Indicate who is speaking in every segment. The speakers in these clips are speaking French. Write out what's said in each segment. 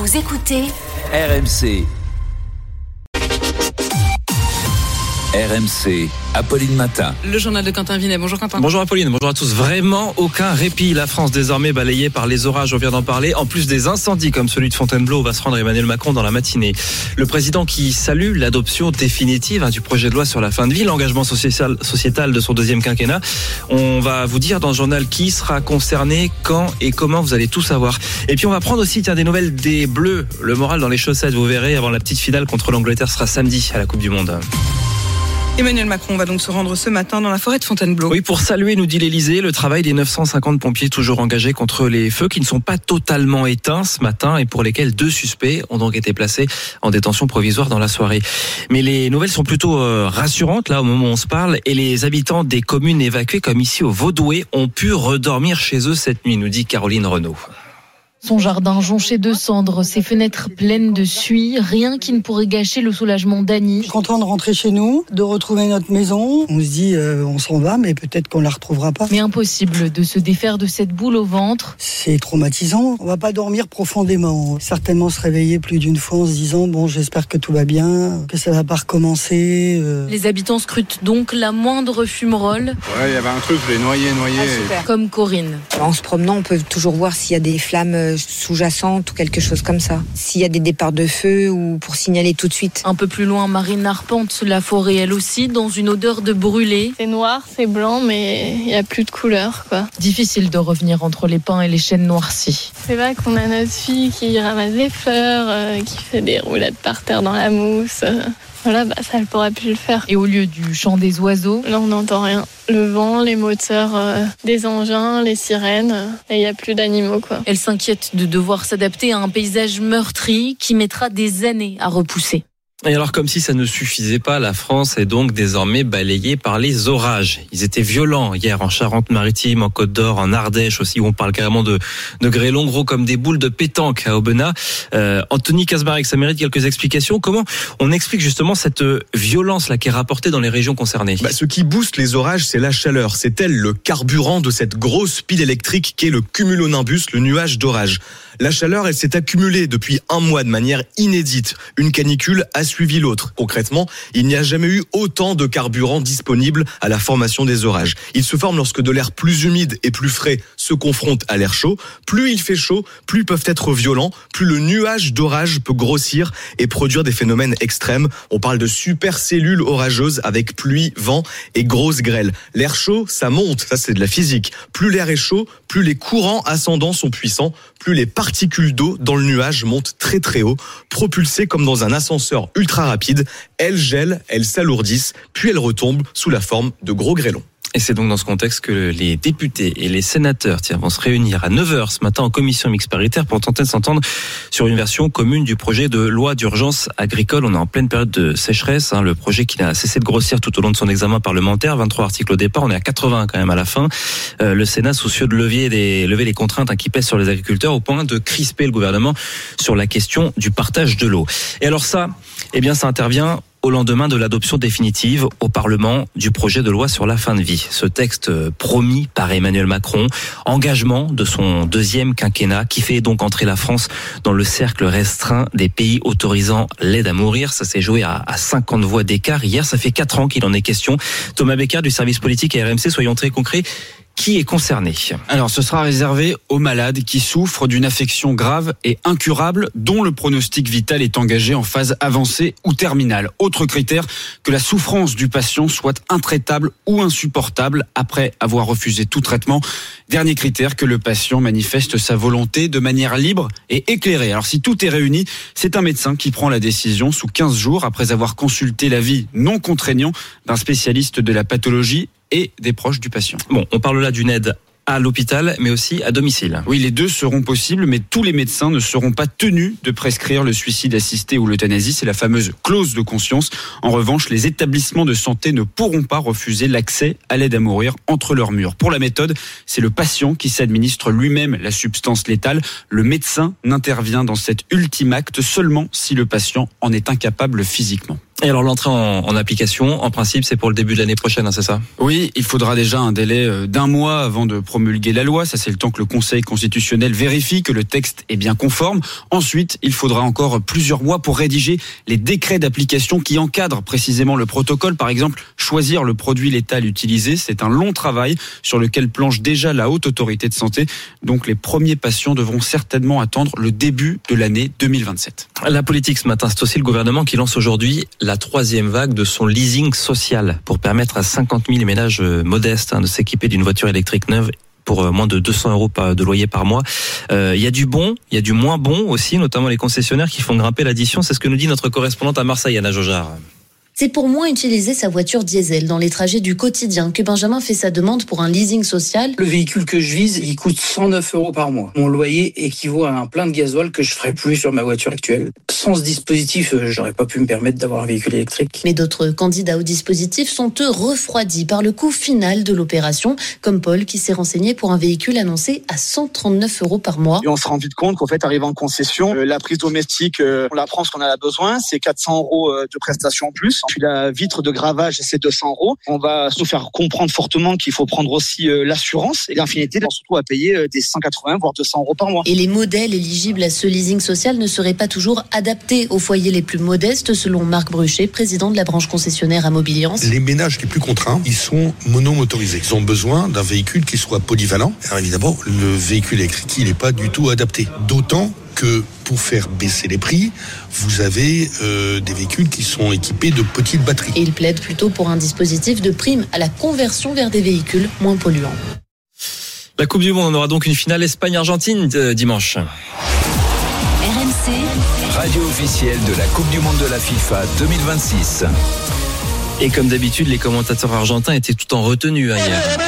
Speaker 1: Vous écoutez
Speaker 2: RMC. RMC, Apolline Matin.
Speaker 3: Le journal de Quentin Vinet. Bonjour Quentin.
Speaker 4: Bonjour Apolline, bonjour à tous. Vraiment aucun répit. La France désormais balayée par les orages, on vient d'en parler. En plus des incendies comme celui de Fontainebleau où va se rendre Emmanuel Macron dans la matinée. Le président qui salue l'adoption définitive du projet de loi sur la fin de vie, l'engagement sociétal de son deuxième quinquennat. On va vous dire dans ce journal qui sera concerné, quand et comment, vous allez tout savoir. Et puis on va prendre aussi des nouvelles des Bleus. Le moral dans les chaussettes, vous verrez, avant la petite finale contre l'Angleterre sera samedi à la Coupe du Monde.
Speaker 3: Emmanuel Macron va donc se rendre ce matin dans la forêt de Fontainebleau.
Speaker 4: Oui, pour saluer, nous dit l'Élysée, le travail des 950 pompiers toujours engagés contre les feux qui ne sont pas totalement éteints ce matin et pour lesquels 2 suspects ont donc été placés en détention provisoire dans la soirée. Mais les nouvelles sont plutôt rassurantes là au moment où on se parle et les habitants des communes évacuées comme ici au Vaudoué ont pu redormir chez eux cette nuit, nous dit Caroline Renaud.
Speaker 5: Son jardin jonché de cendres, ses fenêtres pleines de suie, rien qui ne pourrait gâcher le soulagement d'Annie.
Speaker 6: Je suis content de rentrer chez nous, de retrouver notre maison. On se dit, on s'en va, mais peut-être qu'on la retrouvera pas.
Speaker 5: Mais impossible de se défaire de cette boule au ventre.
Speaker 6: C'est traumatisant. On va pas dormir profondément. Certainement se réveiller plus d'une fois en se disant, bon, j'espère que tout va bien, que ça va pas recommencer.
Speaker 5: Les habitants scrutent donc la moindre fumerole.
Speaker 7: Ouais, il y avait un truc, je l'ai noyé.
Speaker 5: Comme Corinne.
Speaker 8: En se promenant, on peut toujours voir s'il y a des flammes sous-jacentes ou quelque chose comme ça. S'il y a des départs de feu ou pour signaler tout de suite.
Speaker 5: Un peu plus loin, Marine arpente la forêt elle aussi dans une odeur de brûlé.
Speaker 9: C'est noir, c'est blanc, mais il n'y a plus de couleur, quoi.
Speaker 5: Difficile de revenir entre les pins et les chênes noircis.
Speaker 9: C'est vrai qu'on a notre fille qui ramasse des fleurs, qui fait des roulades par terre dans la mousse. Voilà, ça elle pourra plus le faire.
Speaker 5: Et au lieu du chant des oiseaux,
Speaker 9: là on n'entend rien. Le vent, les moteurs des engins, les sirènes, et il n'y a plus d'animaux, quoi.
Speaker 5: Elle s'inquiète de devoir s'adapter à un paysage meurtri qui mettra des années à repousser.
Speaker 4: Et alors, comme si ça ne suffisait pas, la France est donc désormais balayée par les orages. Ils étaient violents hier en Charente-Maritime, en Côte-d'Or, en Ardèche aussi, où on parle carrément de grêlons gros comme des boules de pétanque à Aubenas. Anthony Casbarek, ça mérite quelques explications. Comment on explique justement cette violence là qui est rapportée dans les régions concernées ?
Speaker 10: Ce qui booste les orages, c'est la chaleur. C'est elle le carburant de cette grosse pile électrique qu'est le cumulonimbus, le nuage d'orage. La chaleur, elle s'est accumulée depuis un mois de manière inédite. Une canicule a suivi l'autre. Concrètement, il n'y a jamais eu autant de carburant disponible à la formation des orages. Ils se forment lorsque de l'air plus humide et plus frais se confronte à l'air chaud. Plus il fait chaud, plus ils peuvent être violents, plus le nuage d'orage peut grossir et produire des phénomènes extrêmes. On parle de supercellules orageuses avec pluie, vent et grosses grêles. L'air chaud, ça monte, ça c'est de la physique. Plus l'air est chaud, plus les courants ascendants sont puissants, plus les particules d'eau dans le nuage montent très très haut, propulsées comme dans un ascenseur ultra rapide. Elles gèlent, elles s'alourdissent, puis elles retombent sous la forme de gros grêlons.
Speaker 4: Et c'est donc dans ce contexte que les députés et les sénateurs vont se réunir à 9h ce matin en commission mixte paritaire pour tenter de s'entendre sur une version commune du projet de loi d'urgence agricole. On est en pleine période de sécheresse, le projet qui n'a cessé de grossir tout au long de son examen parlementaire, 23 articles au départ, on est à 80 quand même à la fin. Le Sénat soucieux de lever les contraintes qui pèsent sur les agriculteurs au point de crisper le gouvernement sur la question du partage de l'eau. Et alors ça intervient au lendemain de l'adoption définitive au Parlement du projet de loi sur la fin de vie. Ce texte promis par Emmanuel Macron, engagement de son deuxième quinquennat qui fait donc entrer la France dans le cercle restreint des pays autorisant l'aide à mourir. Ça s'est joué à 50 voix d'écart. Hier, ça fait 4 ans qu'il en est question. Thomas Becker du service politique à RMC, soyons très concrets. Qui est concerné ?
Speaker 11: Alors, ce sera réservé aux malades qui souffrent d'une affection grave et incurable dont le pronostic vital est engagé en phase avancée ou terminale. Autre critère, que la souffrance du patient soit intraitable ou insupportable après avoir refusé tout traitement. Dernier critère, que le patient manifeste sa volonté de manière libre et éclairée. Alors, si tout est réuni, c'est un médecin qui prend la décision sous 15 jours après avoir consulté l'avis non contraignant d'un spécialiste de la pathologie et des proches du patient.
Speaker 4: Bon, on parle là d'une aide à l'hôpital, mais aussi à domicile.
Speaker 11: Oui, les deux seront possibles, mais tous les médecins ne seront pas tenus de prescrire le suicide assisté ou l'euthanasie. C'est la fameuse clause de conscience. En revanche, les établissements de santé ne pourront pas refuser l'accès à l'aide à mourir entre leurs murs. Pour la méthode, c'est le patient qui s'administre lui-même la substance létale. Le médecin n'intervient dans cet ultime acte seulement si le patient en est incapable physiquement.
Speaker 4: Et alors l'entrée en application, en principe, c'est pour le début de l'année prochaine, c'est ça ?
Speaker 11: Oui, il faudra déjà un délai d'1 mois avant de promulguer la loi. Ça, c'est le temps que le Conseil constitutionnel vérifie que le texte est bien conforme. Ensuite, il faudra encore plusieurs mois pour rédiger les décrets d'application qui encadrent précisément le protocole. Par exemple, choisir le produit létal utilisé. C'est un long travail sur lequel planche déjà la Haute Autorité de Santé. Donc les premiers patients devront certainement attendre le début de l'année 2027.
Speaker 4: La politique ce matin, c'est aussi le gouvernement qui lance aujourd'hui la 3e vague de son leasing social pour permettre à 50 000 ménages modestes de s'équiper d'une voiture électrique neuve pour moins de 200 € de loyer par mois. Il y a du bon, il y a du moins bon aussi, notamment les concessionnaires qui font grimper l'addition. C'est ce que nous dit notre correspondante à Marseille, Anna Jojard.
Speaker 1: C'est pour moins utiliser sa voiture diesel dans les trajets du quotidien que Benjamin fait sa demande pour un leasing social.
Speaker 7: Le véhicule que je vise, il coûte 109 € par mois. Mon loyer équivaut à un plein de gasoil que je ferais plus sur ma voiture actuelle. Sans ce dispositif, j'aurais pas pu me permettre d'avoir un véhicule électrique.
Speaker 1: Mais d'autres candidats au dispositif sont eux refroidis par le coût final de l'opération, comme Paul qui s'est renseigné pour un véhicule annoncé à 139 € par mois.
Speaker 12: Et on se rend vite compte qu'en fait, arrivé en concession, la prise domestique, on la prend ce qu'on a besoin, c'est 400 € de prestations en plus. Puis la vitre de gravage, c'est 200 €. On va se faire comprendre fortement qu'il faut prendre aussi l'assurance et l'Infinité, surtout à payer des 180 voire 200 € par mois.
Speaker 1: Et les modèles éligibles à ce leasing social ne seraient pas toujours adaptés aux foyers les plus modestes, selon Marc Bruchet, président de la branche concessionnaire à Mobiliance.
Speaker 13: Les ménages les plus contraints, ils sont monomotorisés. Ils ont besoin d'un véhicule qui soit polyvalent. Alors évidemment, le véhicule électrique, il n'est pas du tout adapté. D'autant que pour faire baisser les prix, vous avez des véhicules qui sont équipés de petites batteries.
Speaker 1: Et il plaide plutôt pour un dispositif de prime à la conversion vers des véhicules moins polluants.
Speaker 4: La Coupe du Monde, on aura donc une finale Espagne-Argentine dimanche.
Speaker 2: RMC, radio officielle de la Coupe du Monde de la FIFA 2026.
Speaker 4: Et comme d'habitude, les commentateurs argentins étaient tout en retenue hier.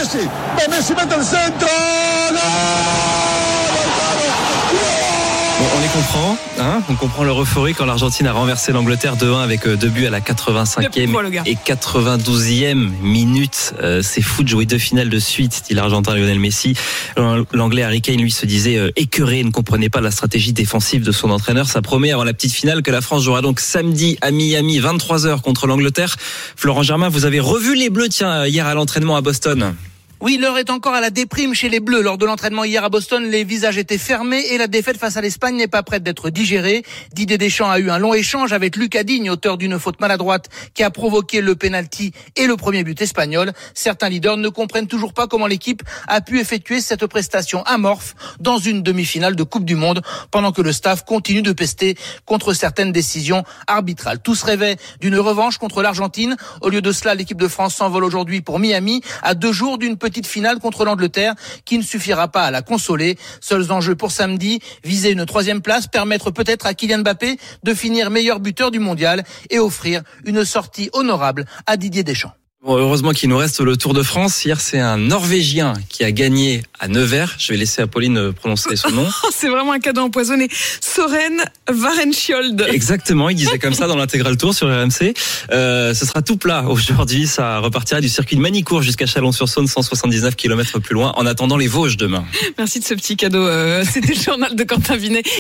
Speaker 4: Bon, on les comprend, on comprend leur euphorie quand l'Argentine a renversé l'Angleterre 2-1 avec 2 buts à la 85e et 92e minute. C'est fou de jouer 2 finales de suite, dit l'Argentin Lionel Messi. L'Anglais Harry Kane, lui, se disait écœuré et ne comprenait pas la stratégie défensive de son entraîneur. Ça promet avant la petite finale que la France jouera donc samedi à Miami, 23h contre l'Angleterre. Florent Germain, vous avez revu les Bleus, hier à l'entraînement à Boston.
Speaker 14: Oui, l'heure est encore à la déprime chez les Bleus. Lors de l'entraînement hier à Boston, les visages étaient fermés et la défaite face à l'Espagne n'est pas prête d'être digérée. Didier Deschamps a eu un long échange avec Lucas Digne, auteur d'une faute maladroite qui a provoqué le pénalty et le premier but espagnol. Certains leaders ne comprennent toujours pas comment l'équipe a pu effectuer cette prestation amorphe dans une demi-finale de Coupe du Monde, pendant que le staff continue de pester contre certaines décisions arbitrales. Tous rêvaient d'une revanche contre l'Argentine. Au lieu de cela, l'équipe de France s'envole aujourd'hui pour Miami, à 2 jours d'une petite finale contre l'Angleterre qui ne suffira pas à la consoler. Seuls enjeux pour samedi, viser une 3e place, permettre peut-être à Kylian Mbappé de finir meilleur buteur du mondial et offrir une sortie honorable à Didier Deschamps.
Speaker 4: Bon, heureusement qu'il nous reste le Tour de France. Hier, c'est un Norvégien qui a gagné à Nevers. Je vais laisser Apolline prononcer son nom.
Speaker 3: C'est vraiment un cadeau empoisonné. Søren Varenskjold.
Speaker 4: Exactement, il disait comme ça dans l'intégral tour sur RMC. Ce sera tout plat aujourd'hui. Ça repartira du circuit de Manicourt jusqu'à Chalon-sur-Saône, 179 km plus loin, en attendant les Vosges demain.
Speaker 3: Merci de ce petit cadeau. C'était le journal de Quentin Vinet.